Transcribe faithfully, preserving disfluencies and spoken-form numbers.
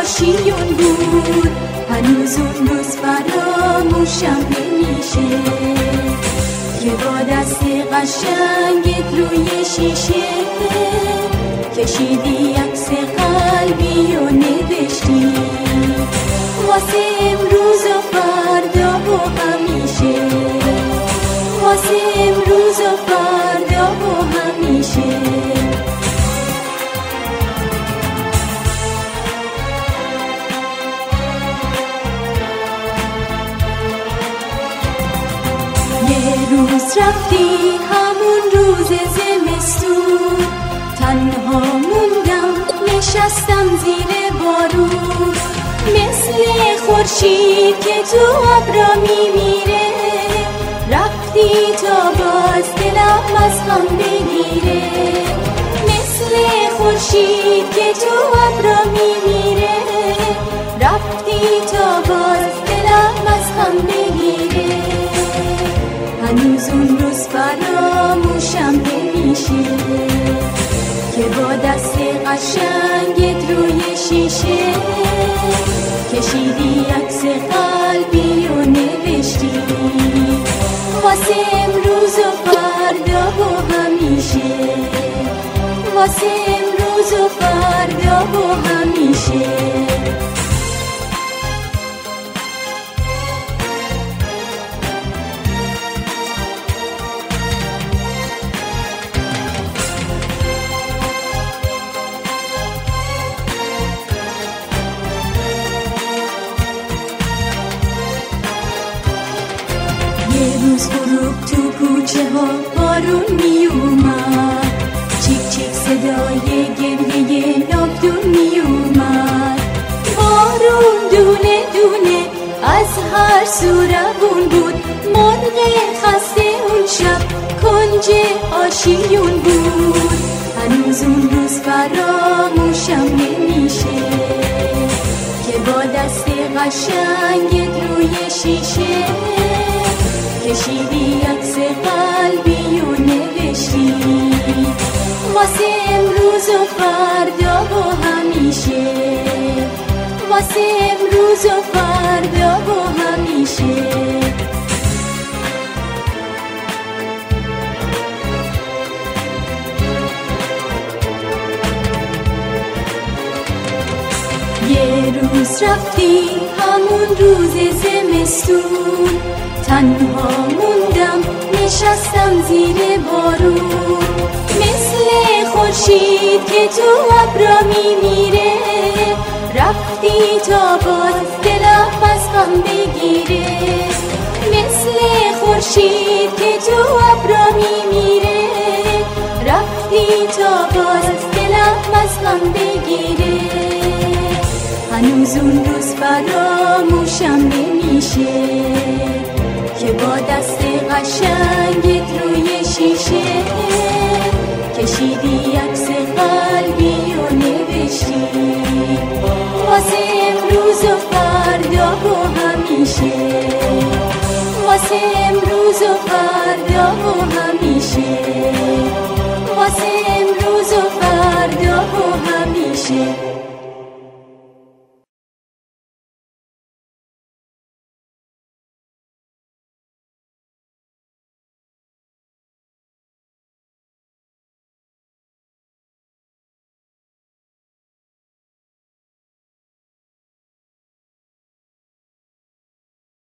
آشیون بود، هنوز اون روز فراموشم نمیشه که با دست قشنگت روی شیشه کشیدی عکس قلبی و نوشتی واسه امروز و فردا و همیشه، واسه امروز و فردا و همیشه. یه روز رفتی همون روز زمستون، تنها موندم نشستم زیر بارون، مثل خورشید که تو ابرا میمیره، رفتی تا باز دلم از هم بگیره، مثل خورشید که تو ابرا میمیره، رفتی تا باز دلم از هم بگیره. هنوز اون روز فراموشم نمیشه که با دست قشنگت روی شیشه کشیدی عکس قلبی و نوشتی واسه امروز و فردا و همیشه، واسه امروز و فردا و همیشه. یه روز غروب تو کوچه ها بارون می اومد، چیک چیک صدای گریه ناودون می اومد، بارون دونه دونه از هر سو روون بود، مرغ خسته اون شب کنج آشیون بود. هنوز اون روز فراموشم نمیشه که با دست قشنگت روی شیشه کشیدی عکس قلبی و نوشتی واسه امروز و فردا و همیشه، واسه امروز و فردا و همیشه. یه روز رفتی همون روز زمستون، تنها موندم نشستم زیر بارون، مثل خورشید که تو ابرا میمیره، رفتی تا باز دلم از هم بگیره، مثل خورشید که تو ابرا میمیره، رفتی تا باز دلم از هم بگیره. هنوز اون روز فراموشم نمیشه که با دست قشنگت روی شیشه